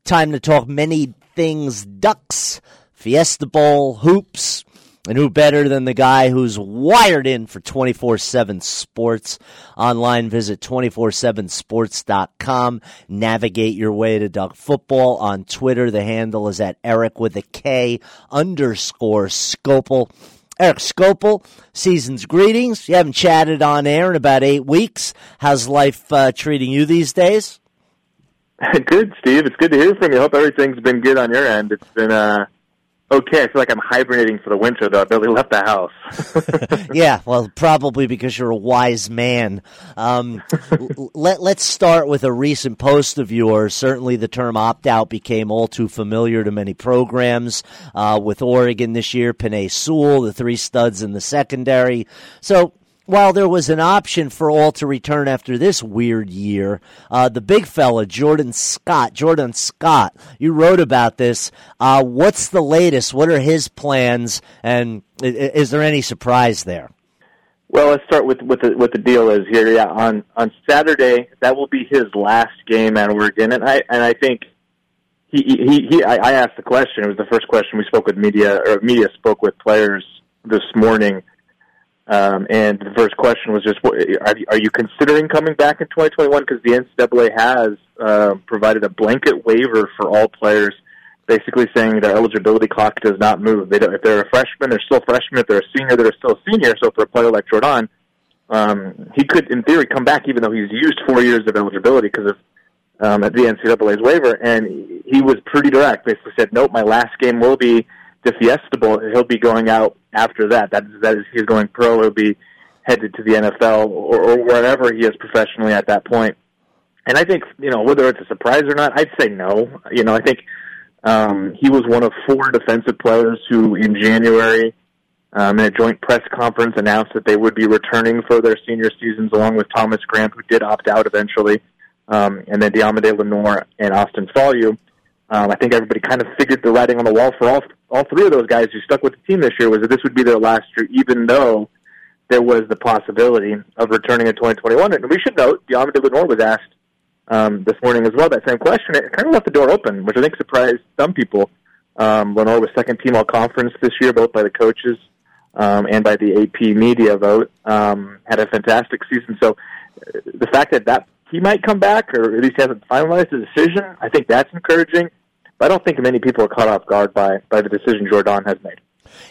Time to talk many things Ducks, Fiesta Bowl, hoops, and who better than the guy who's wired in for 24/7 Sports. Online, visit 247sports.com. Navigate your way to Duck Football. On Twitter, the handle is at Eric with a K _Skopel. Eric Skopel, season's greetings. You haven't chatted on air in about 8 weeks. How's life treating you these days? Good, Steve. It's good to hear from you. I hope everything's been good on your end. It's been okay. I feel like I'm hibernating for the winter, though. I barely left the house. Yeah, well, probably because you're a wise man. Let's start with a recent post of yours. Certainly the term opt-out became all too familiar to many programs. With Oregon this year, Penei Sewell, the 3 studs in the secondary. So while there was an option for all to return after this weird year, the big fella, Jordan Scott, you wrote about this. What's the latest? What are his plans? And is there any surprise there? Well, let's start with what the deal is here. Yeah, on Saturday, that will be his last game at Oregon, and I think I asked the question. It was the first question we spoke with media spoke with players this morning. And the first question was just, are you considering coming back in 2021? Because the NCAA has provided a blanket waiver for all players, basically saying their eligibility clock does not move. If they're a freshman, they're still freshmen. If they're a senior, they're still a senior. So for a player like Jordan, he could, in theory, come back even though he's used 4 years of eligibility because of the NCAA's waiver. And he was pretty direct. Basically said, nope, my last game will be the Fiesta Bowl. He'll be going out after that. That is, he's going pro. He'll be headed to the NFL or wherever he is professionally at that point. And I think, whether it's a surprise or not, I'd say no. I think he was one of 4 defensive players who, in January, in a joint press conference, announced that they would be returning for their senior seasons, along with Thomas Graham, who did opt out eventually, and then Diomede Lenoir and Austin Faoliu. I think everybody kind of figured the writing on the wall for all 3 of those guys who stuck with the team this year was that this would be their last year, even though there was the possibility of returning in 2021. And we should note, Diomede Lenoir was asked this morning as well that same question. It kind of left the door open, which I think surprised some people. Lenoir was second team all-conference this year, both by the coaches and by the AP media vote. Had a fantastic season. So the fact that he might come back, or at least hasn't finalized the decision, I think that's encouraging. But I don't think many people are caught off guard by the decision Jordan has made.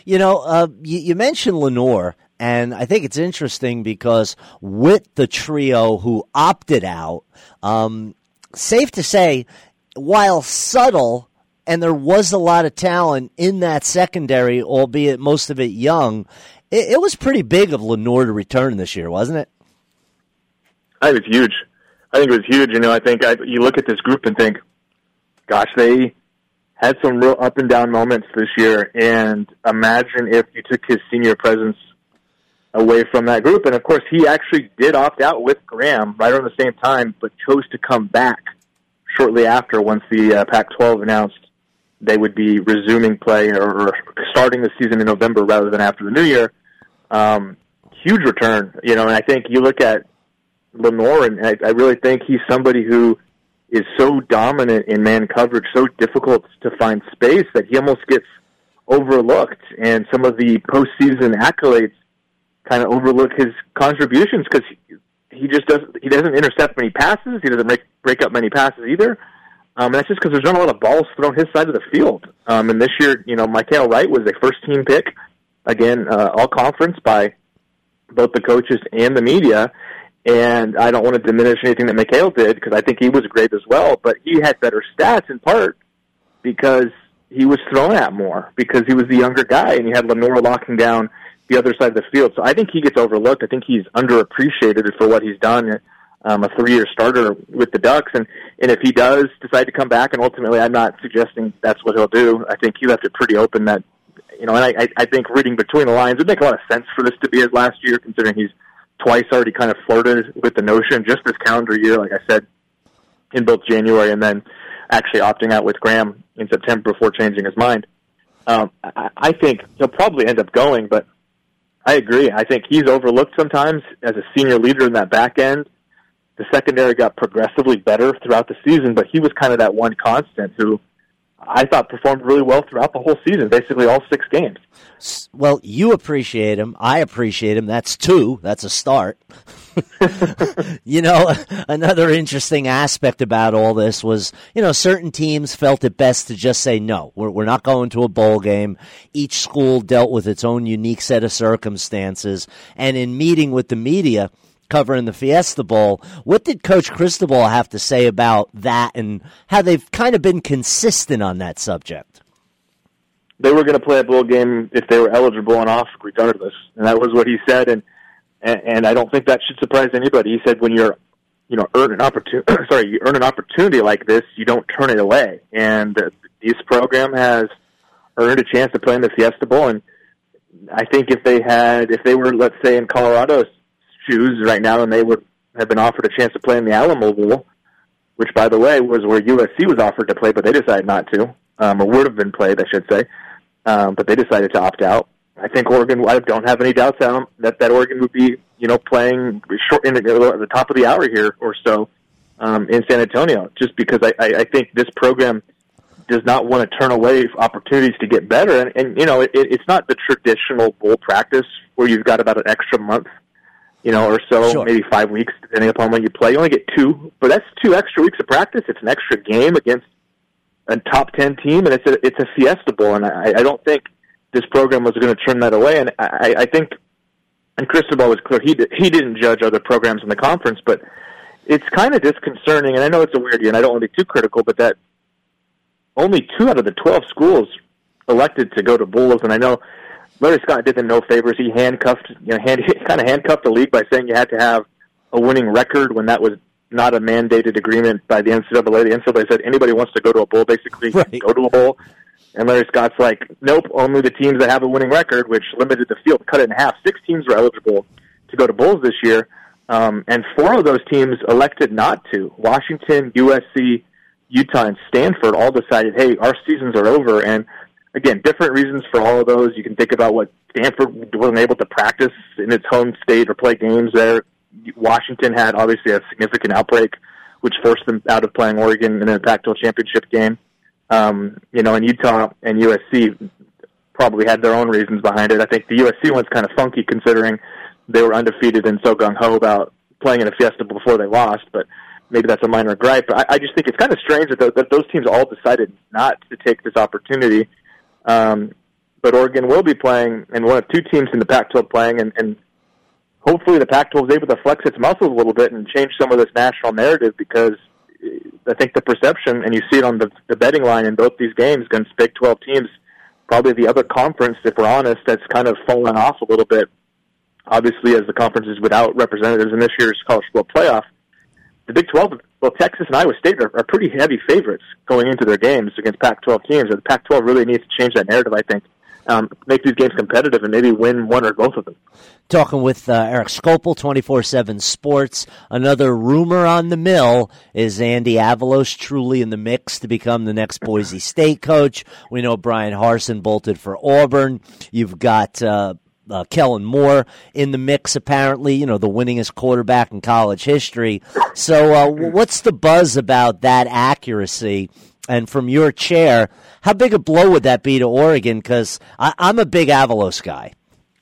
You mentioned Lenoir, and I think it's interesting because with the trio who opted out, safe to say, while subtle, and there was a lot of talent in that secondary, albeit most of it young, it was pretty big of Lenoir to return this year, wasn't it? I think it's huge. I think it was huge. I think you look at this group and think, gosh, they had some real up and down moments this year, and imagine if you took his senior presence away from that group. And of course, he actually did opt out with Graham right around the same time, but chose to come back shortly after once the Pac-12 announced they would be resuming play or starting the season in November rather than after the New Year. Huge return, and I think you look at Lenoir, and I really think he's somebody who is so dominant in man coverage, so difficult to find space that he almost gets overlooked. And some of the postseason accolades kind of overlook his contributions because he doesn't intercept many passes. He doesn't break up many passes either. And that's just because there's not a lot of balls thrown his side of the field. And this year, Mykael Wright was a first-team pick, again, all-conference by both the coaches and the media. And I don't want to diminish anything that Mykael did because I think he was great as well. But he had better stats in part because he was thrown at more because he was the younger guy and you had Lenoir locking down the other side of the field. So I think he gets overlooked. I think he's underappreciated for what he's done. A 3-year starter with the Ducks. And if he does decide to come back, and ultimately I'm not suggesting that's what he'll do, I think he left it pretty open that, and I think reading between the lines, it would make a lot of sense for this to be his last year considering he's twice already kind of flirted with the notion just this calendar year, like I said, in both January and then actually opting out with Graham in September before changing his mind. I think he'll probably end up going, but I agree. I think he's overlooked sometimes as a senior leader in that back end. The secondary got progressively better throughout the season, but he was kind of that one constant who I thought performed really well throughout the whole season, basically all 6 games. Well, you appreciate him. I appreciate him. That's 2. That's a start. Another interesting aspect about all this was, certain teams felt it best to just say, no, we're not going to a bowl game. Each school dealt with its own unique set of circumstances. And in meeting with the media covering the Fiesta Bowl, what did Coach Cristobal have to say about that and how they've kind of been consistent on that subject? They were going to play a bowl game if they were eligible and off regardless, and that was what he said. And I don't think that should surprise anybody. He said when you earn an opportunity like this, you don't turn it away. And this program has earned a chance to play in the Fiesta Bowl. And I think if they were, let's say, in Colorado's shoes right now, and they would have been offered a chance to play in the Alamo Bowl, which, by the way, was where USC was offered to play, but they decided not to, or would have been played, I should say, but they decided to opt out. I think Oregon, I don't have any doubts that Oregon would be, playing short at the top of the hour here or so in San Antonio, just because I think this program does not want to turn away opportunities to get better. And it's not the traditional bowl practice where you've got about an extra month, or so, sure, maybe 5 weeks, depending upon when you play. You only get 2, but that's 2 extra weeks of practice. It's an extra game against a top 10 team, and it's a Fiesta Bowl, and I don't think this program was going to turn that away. And I think, and Cristobal was clear, he didn't judge other programs in the conference, but it's kind of disconcerting, and I know it's a weird year, and I don't want to be too critical, but that only 2 out of the 12 schools elected to go to bowls, and I know Larry Scott did them no favors. He handcuffed the league by saying you had to have a winning record when that was not a mandated agreement by the NCAA. The NCAA said anybody wants to go to a bowl, basically, right, go to a bowl. And Larry Scott's like, nope, only the teams that have a winning record, which limited the field, cut it in half. 6 teams were eligible to go to bowls this year, and 4 of those teams elected not to. Washington, USC, Utah, and Stanford all decided, hey, our seasons are over. And again, different reasons for all of those. You can think about what Stanford wasn't able to practice in its home state or play games there. Washington had obviously a significant outbreak, which forced them out of playing Oregon in a Pac-12 championship game. And Utah and USC probably had their own reasons behind it. I think the USC one's kind of funky considering they were undefeated and so gung-ho about playing in a Fiesta before they lost, but maybe that's a minor gripe. But I just think it's kind of strange that those teams all decided not to take this opportunity. But Oregon will be playing, and one of 2 teams in the Pac-12 playing, and hopefully the Pac-12 is able to flex its muscles a little bit and change some of this national narrative, because I think the perception, and you see it on the betting line in both these games against Big 12 teams, probably the other conference, if we're honest, that's kind of fallen off a little bit, obviously, as the conference is without representatives in this year's college football playoff. The Big 12, well, Texas and Iowa State are pretty heavy favorites going into their games against Pac-12 teams. And the Pac-12 really needs to change that narrative, I think, make these games competitive and maybe win one or both of them. Talking with Eric Skopil, 24/7 Sports. Another rumor on the mill is Andy Avalos truly in the mix to become the next Boise State coach. We know Brian Harsin bolted for Auburn. You've got Kellen Moore in the mix, apparently, the winningest quarterback in college history. So what's the buzz about that accuracy? And from your chair, how big a blow would that be to Oregon? Because I'm a big Avalos guy.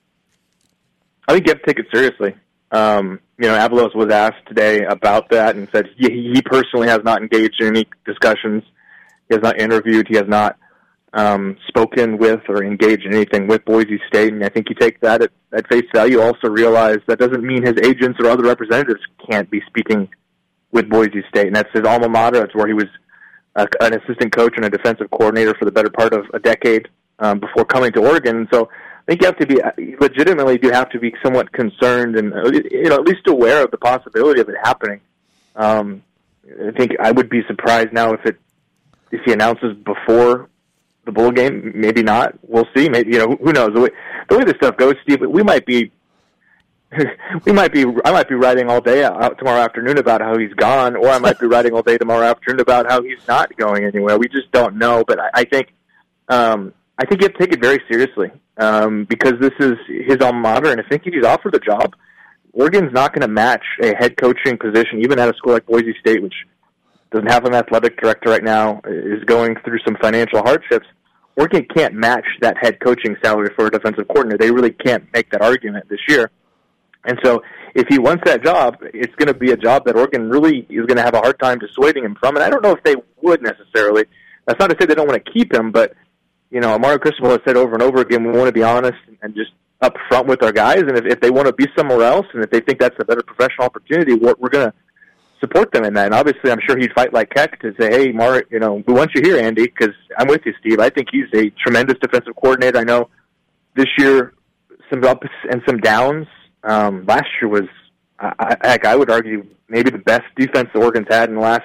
I think you have to take it seriously. Avalos was asked today about that and said he personally has not engaged in any discussions. He has not interviewed. He has not spoken with or engaged in anything with Boise State. And I think you take that at face value. Also realize that doesn't mean his agents or other representatives can't be speaking with Boise State. And that's his alma mater. That's where he was an assistant coach and a defensive coordinator for the better part of a decade before coming to Oregon. And so I think you have to be legitimately do have to be somewhat concerned and at least aware of the possibility of it happening. I think I would be surprised now if he announces before the bowl game. Maybe not. We'll see. Maybe who knows the way this stuff goes, Steve. I might be writing all day tomorrow afternoon about how he's gone, or I might be writing all day tomorrow afternoon about how he's not going anywhere. We just don't know. But I think you have to take it very seriously because this is his alma mater, and I think if he's offered the job, Oregon's not going to match a head coaching position, even at a school like Boise State, which doesn't have an athletic director right now, is going through some financial hardships. Oregon can't match that head coaching salary for a defensive coordinator. They really can't make that argument this year. And so if he wants that job, it's going to be a job that Oregon really is going to have a hard time dissuading him from. And I don't know if they would necessarily. That's not to say they don't want to keep him, but, Mario Cristobal has said over and over again, we want to be honest and just up front with our guys. And if they want to be somewhere else and if they think that's a better professional opportunity, we're going to support them in that. And obviously, I'm sure he'd fight like heck to say, hey, Mario, we want you here, Andy, because I'm with you, Steve. I think he's a tremendous defensive coordinator. I know this year some ups and some downs. Last year was, I would argue, maybe the best defense the Oregon's had in the last,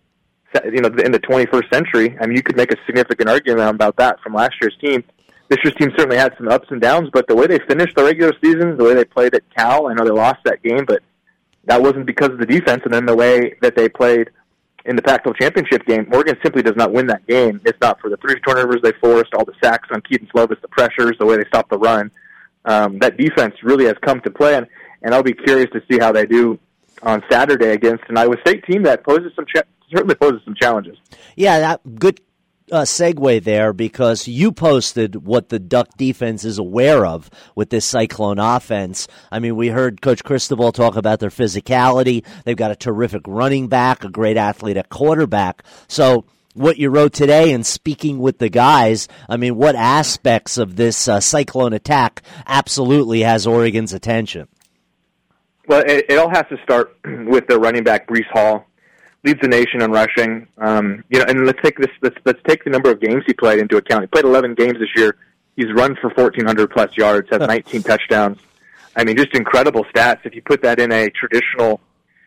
in the 21st century. I mean, you could make a significant argument about that from last year's team. This year's team certainly had some ups and downs, but the way they finished the regular season, the way they played at Cal, I know they lost that game, but that wasn't because of the defense, and then the way that they played in the Pac-12 championship game, Oregon simply does not win that game. It's not for the 3 turnovers they forced, all the sacks on Keaton Slovis, the pressures, the way they stopped the run. That defense really has come to play, and I'll be curious to see how they do on Saturday against an Iowa State team that certainly poses some challenges. Yeah, that good segue there, because you posted what the Duck defense is aware of with this Cyclone offense. I mean, we heard Coach Cristobal talk about their physicality. They've got a terrific running back, a great athlete at quarterback. So what you wrote today and speaking with the guys, I mean, what aspects of this Cyclone attack absolutely has Oregon's attention? Well, it all has to start with the running back, Breece Hall. Leads the nation in rushing. And let's take the number of games he played into account. He played 11 games this year. He's run for 1,400 plus yards, has 19 touchdowns. I mean, just incredible stats. If you put that in a traditional,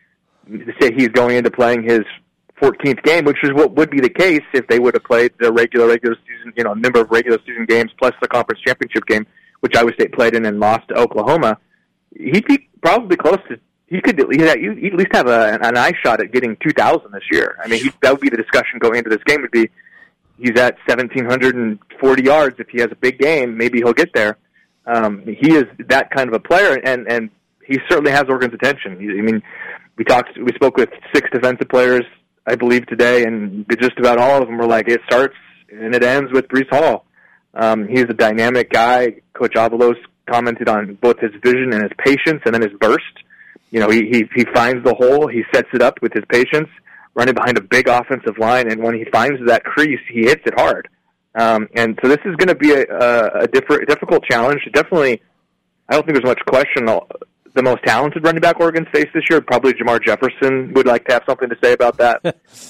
say he's going into playing his 14th game, which is what would be the case if they would have played the regular season, number of regular season games plus the conference championship game, which Iowa State played in and lost to Oklahoma. He'd be probably close to. He could at least have an eye shot at getting 2,000 this year. I mean, that would be the discussion going into this game. Would be he's at 1,740 yards. If he has a big game, maybe he'll get there. He is that kind of a player, and he certainly has Oregon's attention. I mean, we spoke with 6 defensive players, I believe, today, and just about all of them were like, it starts and it ends with Breece Hall. He's a dynamic guy. Coach Avalos commented on both his vision and his patience, and then his burst. He finds the hole, he sets it up with his patience, running behind a big offensive line, and when he finds that crease, he hits it hard. And so this is going to be a difficult challenge. Definitely, I don't think there's much question. The most talented running back Oregon's faced this year, probably Jamar Jefferson, would like to have something to say about that.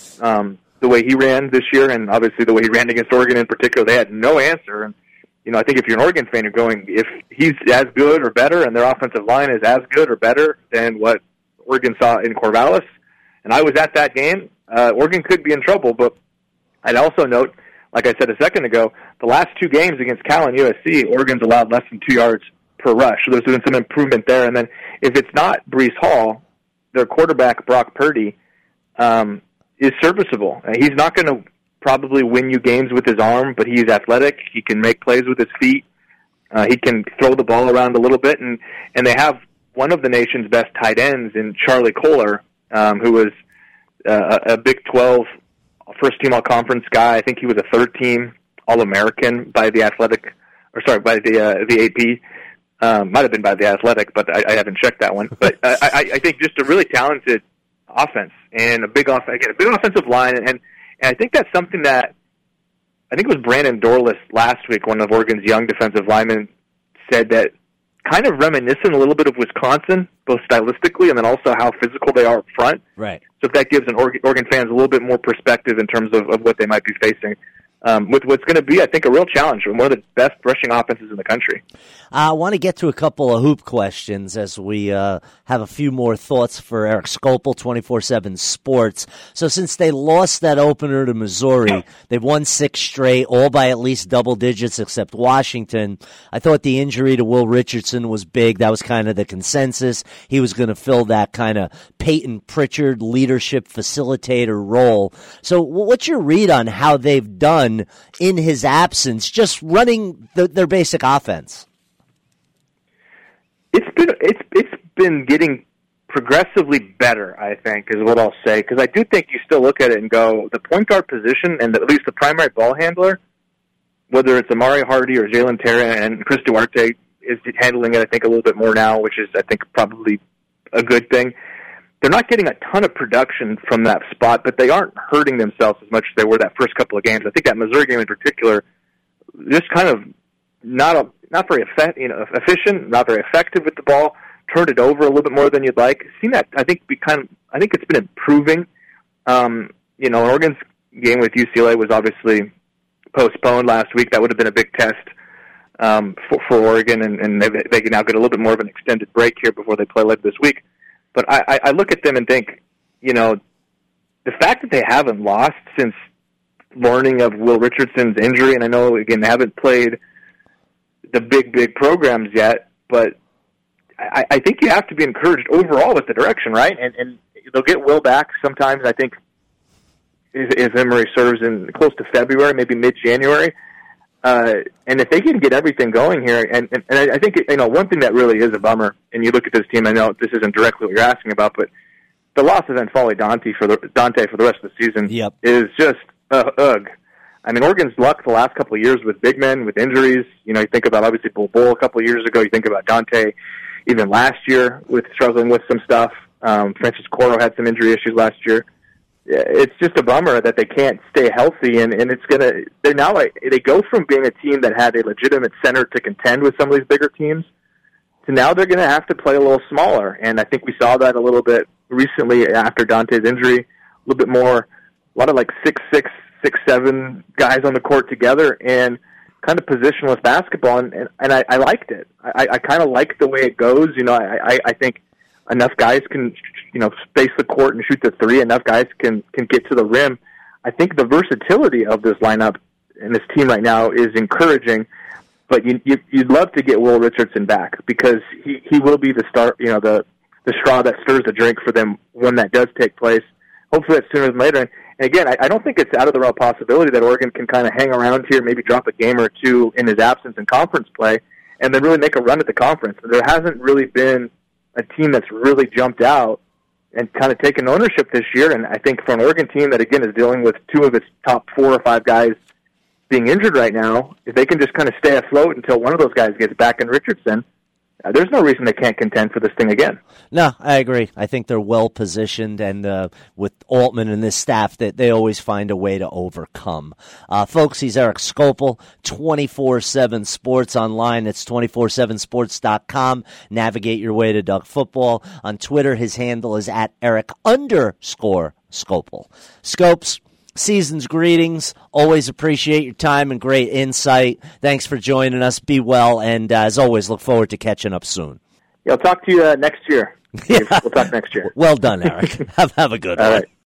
The way he ran this year, and obviously the way he ran against Oregon in particular, they had no answer. And I think if you're an Oregon fan, you're going, if he's as good or better and their offensive line is as good or better than what Oregon saw in Corvallis, and I was at that game, Oregon could be in trouble. But I'd also note, like I said a second ago, the last 2 games against Cal and USC, Oregon's allowed less than 2 yards per rush. So there's been some improvement there. And then if it's not Breece Hall, their quarterback, Brock Purdy, is serviceable. He's not going to probably win you games with his arm, but he's athletic. He can make plays with his feet. He can throw the ball around a little bit, and they have one of the nation's best tight ends in Charlie Kohler, who was a Big 12 first-team all-conference guy. I think he was a third-team All-American by the AP. Might have been by the Athletic, but I haven't checked that one. But I think just a really talented offense and a big offensive line, and I think that's something that I think it was Brandon Dorlus last week, one of Oregon's young defensive linemen, said that kind of reminiscent a little bit of Wisconsin, both stylistically and then also how physical they are up front. Right. So if that gives Oregon fans a little bit more perspective in terms of what they might be facing. With what's going to be, I think, a real challenge. One of the best rushing offenses in the country. I want to get to a couple of hoop questions as we have a few more thoughts for Eric Skopel, 24/7 Sports. So since they lost that opener to Missouri, they've won 6 straight, all by at least double digits except Washington. I thought the injury to Will Richardson was big. That was kind of the consensus. He was going to fill that kind of Peyton Pritchard leadership facilitator role. So what's your read on how they've done in his absence, just running their basic offense? It's been getting progressively better, I think, is what I'll say, because I do think you still look at it and go, the point guard position and at least the primary ball handler, whether it's Amari Hardy or Jalen Terra, and Chris Duarte is handling it, I think, a little bit more now, which is, I think, probably a good thing. They're not getting a ton of production from that spot, but they aren't hurting themselves as much as they were that first couple of games. I think that Missouri game in particular, just kind of not very efficient, not very effective with the ball, turned it over a little bit more than you'd like. Seen that, I think it's been improving. Oregon's game with UCLA was obviously postponed last week. That would have been a big test for Oregon, and they can now get a little bit more of an extended break here before they play later this week. But I look at them and think, the fact that they haven't lost since learning of Will Richardson's injury, and I know, again, they haven't played the big programs yet, but I think you have to be encouraged overall with the direction, right? And they'll get Will back sometimes, I think, if memory serves, in close to February, maybe mid-January. And if they can get everything going here, and I think, one thing that really is a bummer, and you look at this team, I know this isn't directly what you're asking about, but the loss of N'Faly Dante for the rest of the season is just ugh. I mean, Oregon's luck the last couple of years with big men, with injuries. You think about, obviously, Bol Bol a couple of years ago. You think about Dante even last year with struggling with some stuff. Francis Coro had some injury issues last year. It's just a bummer that they can't stay healthy, and they go from being a team that had a legitimate center to contend with some of these bigger teams to now they're going to have to play a little smaller. And I think we saw that a little bit recently after Dante's injury, a little bit more, a lot of like 6'6", 6'7" guys on the court together and kind of positionless basketball, and I liked it. I kind of like the way it goes. I think enough guys can, space the court and shoot the three. Enough guys can get to the rim. I think the versatility of this lineup and this team right now is encouraging. But you'd love to get Will Richardson back, because he will be the start, the straw that stirs the drink for them when that does take place. Hopefully that's sooner than later. And again, I don't think it's out of the realm possibility that Oregon can kind of hang around here, maybe drop a game or two in his absence in conference play, and then really make a run at the conference. There hasn't really been a team that's really jumped out and kind of taken ownership this year. And I think for an Oregon team that, again, is dealing with two of its top 4 or 5 guys being injured right now, if they can just kind of stay afloat until one of those guys gets back in Richardson, there's no reason they can't contend for this thing again. No, I agree. I think they're well positioned, and with Altman and this staff, that they always find a way to overcome. Folks, he's Eric Skopil, 24/7 Sports online. It's 247sports.com. Navigate your way to Doug Football. On Twitter, his handle is @Eric_Skopil. Scopes, season's greetings. Always appreciate your time and great insight. Thanks for joining us. Be well, and as always, look forward to catching up soon. Yeah, I'll talk to you next year. We'll talk next year. Well done, Eric. Have a good one. All right.